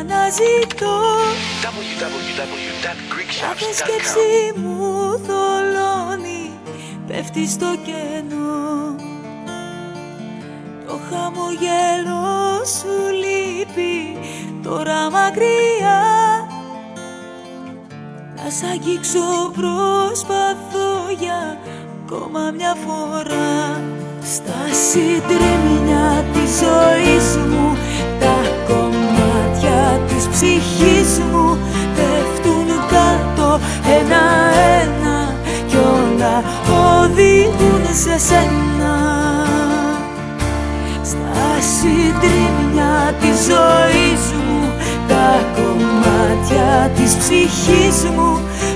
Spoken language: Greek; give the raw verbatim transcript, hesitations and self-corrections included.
αναζητώ. double-u double-u double-u dot greek shops Κάθε dot com. σκέψη μου θολώνει, πέφτει στο κενό. Το χαμογέλο σου λείπει τώρα μακριά. Να σ' αγγίξω προσπαθώ για ακόμα μια φορά. Στα συντρίμμια της ζωής μου, τα κομμάτια της ψυχής μου πέφτουν κάτω ένα-ένα κι όλα οδηγούν σε σένα. Στα συντρίμμια της ζωής μου, τα κομμάτια της ψυχής μου